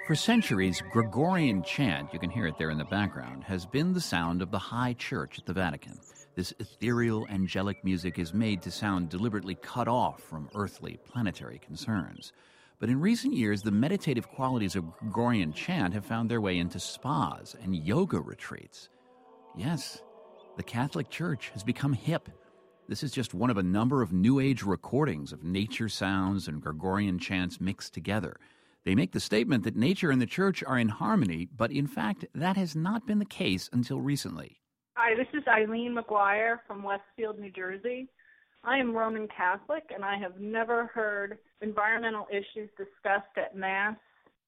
For centuries, Gregorian chant, you can hear it there in the background, has been the sound of the High Church at the Vatican. This ethereal, angelic music is made to sound deliberately cut off from earthly, planetary concerns. But in recent years, the meditative qualities of Gregorian chant have found their way into spas and yoga retreats. Yes, the Catholic Church has become hip. This is just one of a number of New Age recordings of nature sounds and Gregorian chants mixed together. They make the statement that nature and the church are in harmony, but in fact, that has not been the case until recently. Hi, this is Eileen McGuire from Westfield, New Jersey. I am Roman Catholic, and I have never heard environmental issues discussed at Mass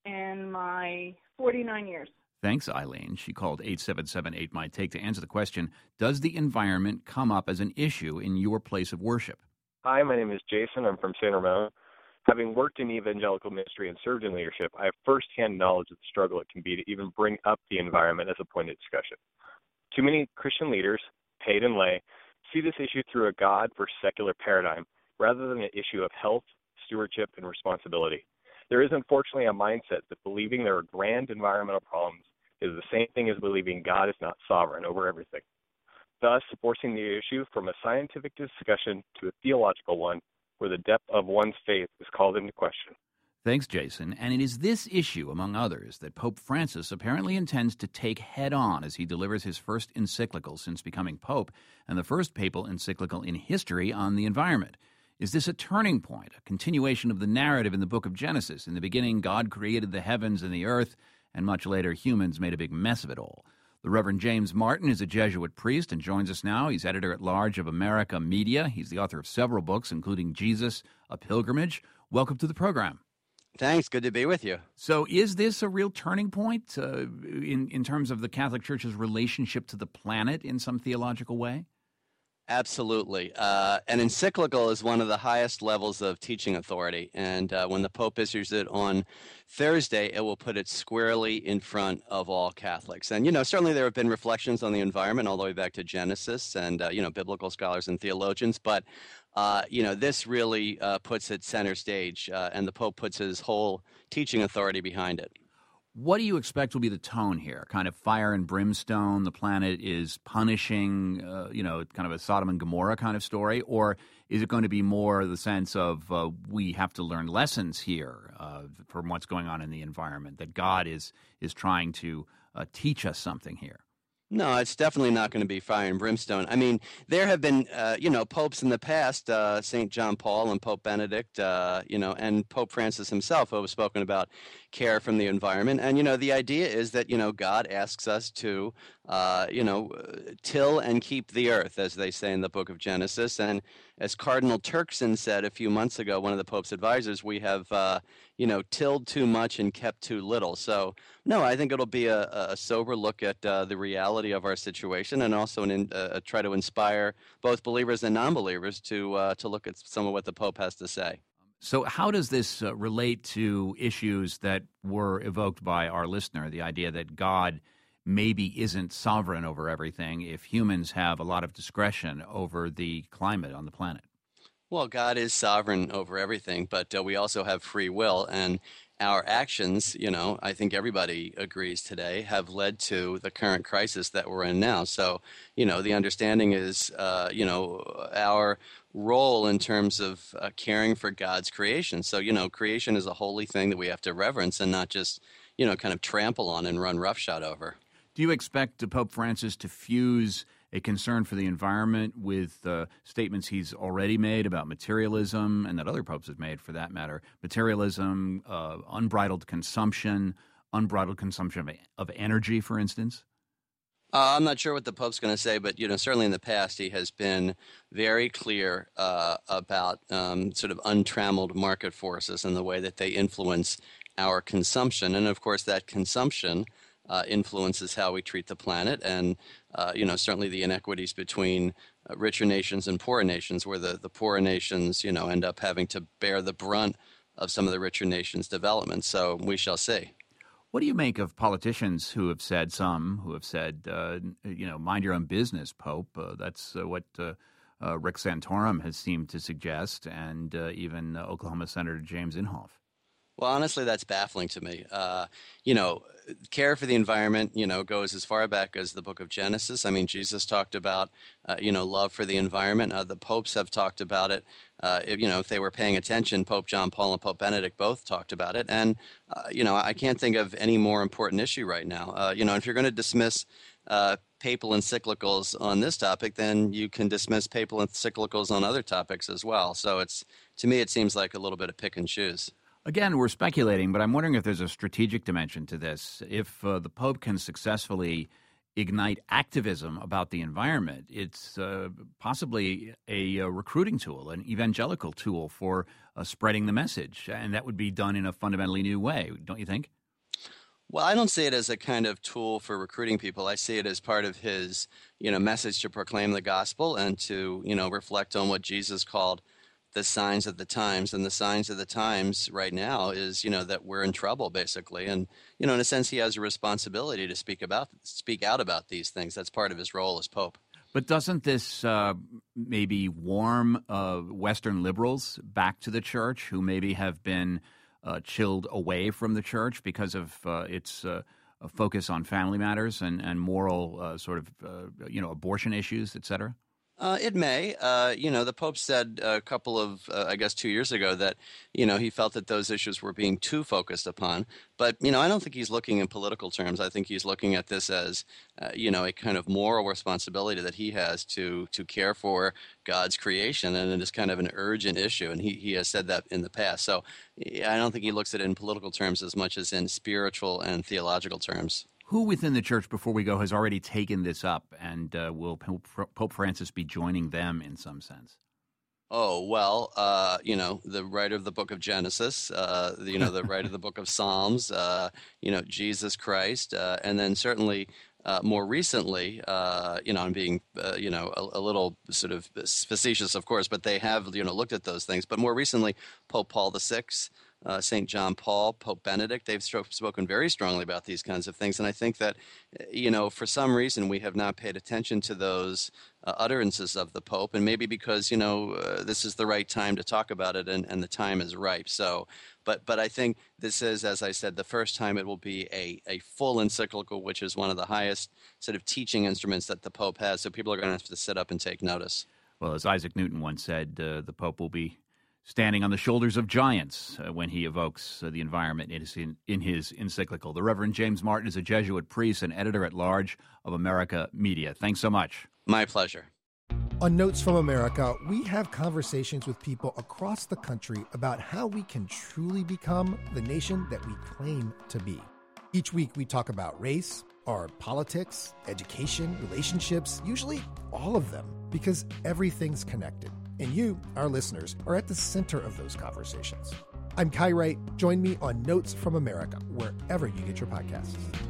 in my 49 years. Thanks, Eileen. She called 877-8MIGHT-TAKE to answer the question, does the environment come up as an issue in your place of worship? Hi, my name is Jason. I'm from San Ramon. Having worked in evangelical ministry and served in leadership, I have firsthand knowledge of the struggle it can be to even bring up the environment as a point of discussion. Too many Christian leaders, paid and lay, see this issue through a God versus secular paradigm rather than an issue of health, stewardship, and responsibility. There is unfortunately a mindset that believing there are grand environmental problems is the same thing as believing God is not sovereign over everything. Thus, forcing the issue from a scientific discussion to a theological one where the depth of one's faith is called into question. Thanks, Jason. And it is this issue, among others, that Pope Francis apparently intends to take head-on as he delivers his first encyclical since becoming Pope and the first papal encyclical in history on the environment. Is this a turning point, a continuation of the narrative in the book of Genesis? In the beginning, God created the heavens and the earth, and much later, humans made a big mess of it all. The Reverend James Martin is a Jesuit priest and joins us now. He's editor-at-large of America Media. He's the author of several books, including Jesus, A Pilgrimage. Welcome to the program. Thanks. Good to be with you. So is this a real turning point in terms of the Catholic Church's relationship to the planet in some theological way? Absolutely. An encyclical is one of the highest levels of teaching authority, and when the Pope issues it on Thursday, it will put it squarely in front of all Catholics. And, certainly there have been reflections on the environment all the way back to Genesis and, biblical scholars and theologians, but, this really puts it center stage, and the Pope puts his whole teaching authority behind it. What do you expect will be the tone here? Kind of fire and brimstone, the planet is punishing, kind of a Sodom and Gomorrah kind of story? Or is it going to be more the sense of we have to learn lessons here from what's going on in the environment, that God is trying to teach us something here? No, it's definitely not going to be fire and brimstone. I mean, there have been, popes in the past, St. John Paul and Pope Benedict, and Pope Francis himself who have spoken about care from the environment. And, the idea is that, God asks us to, till and keep the earth, as they say in the book of Genesis. And as Cardinal Turkson said a few months ago, one of the Pope's advisors, we have, tilled too much and kept too little. So, no, I think it'll be a sober look at the reality of our situation, and also try to inspire both believers and non-believers to look at some of what the Pope has to say. So how does this relate to issues that were evoked by our listener, the idea that God maybe isn't sovereign over everything if humans have a lot of discretion over the climate on the planet? Well, God is sovereign over everything, but we also have free will, and our actions, I think everybody agrees today, have led to the current crisis that we're in now. So, the understanding is, our role in terms of caring for God's creation. So, creation is a holy thing that we have to reverence and not just, kind of trample on and run roughshod over. Do you expect Pope Francis to fuse a concern for the environment with statements he's already made about materialism, and that other popes have made for that matter, materialism, unbridled consumption of energy, for instance? I'm not sure what the Pope's going to say, but certainly in the past he has been very clear about sort of untrammeled market forces and the way that they influence our consumption, and of course that consumption influences how we treat the planet, and certainly the inequities between richer nations and poorer nations, where the poorer nations end up having to bear the brunt of some of the richer nations' development. So we shall see. What do you make of politicians who have said, mind your own business, Pope? That's what Rick Santorum has seemed to suggest, and even Oklahoma Senator James Inhofe. Well, honestly, that's baffling to me. Care for the environment, goes as far back as the book of Genesis. I mean, Jesus talked about, love for the environment. The popes have talked about it. If they were paying attention, Pope John Paul and Pope Benedict both talked about it. And, I can't think of any more important issue right now. If you're going to dismiss papal encyclicals on this topic, then you can dismiss papal encyclicals on other topics as well. So to me, it seems like a little bit of pick and choose. Again, we're speculating, but I'm wondering if there's a strategic dimension to this. If the Pope can successfully ignite activism about the environment, it's possibly a recruiting tool, an evangelical tool for spreading the message. And that would be done in a fundamentally new way, don't you think? Well, I don't see it as a kind of tool for recruiting people. I see it as part of his, message to proclaim the gospel and to, reflect on what Jesus called the signs of the times. And the signs of the times right now is, that we're in trouble, basically. And, in a sense, he has a responsibility to speak out about these things. That's part of his role as Pope. But doesn't this maybe warm Western liberals back to the church who maybe have been chilled away from the church because of its focus on family matters and moral abortion issues, et cetera? It may. The Pope said a couple of, 2 years ago that, he felt that those issues were being too focused upon. But, I don't think he's looking in political terms. I think he's looking at this as, a kind of moral responsibility that he has to care for God's creation. And it is kind of an urgent issue. And he has said that in the past. So I don't think he looks at it in political terms as much as in spiritual and theological terms. Who within the church, before we go, has already taken this up, and will Pope Francis be joining them in some sense? Oh, well, the writer of the book of Genesis, the writer of the book of Psalms, Jesus Christ, and then certainly more recently, I'm being, a little sort of facetious, of course, but they have, looked at those things. But more recently, Pope Paul VI, St. John Paul, Pope Benedict, they've spoken very strongly about these kinds of things. And I think that, for some reason, we have not paid attention to those utterances of the Pope, and maybe because, this is the right time to talk about it and the time is ripe. So, but I think this is, as I said, the first time it will be a full encyclical, which is one of the highest sort of teaching instruments that the Pope has. So people are going to have to sit up and take notice. Well, as Isaac Newton once said, the Pope will be standing on the shoulders of giants when he evokes the environment in his encyclical. The Reverend James Martin is a Jesuit priest and editor-at-large of America Media. Thanks so much. My pleasure. On Notes from America, we have conversations with people across the country about how we can truly become the nation that we claim to be. Each week, we talk about race, our politics, education, relationships, usually all of them, because everything's connected. And you, our listeners, are at the center of those conversations. I'm Kai Wright. Join me on Notes from America, wherever you get your podcasts.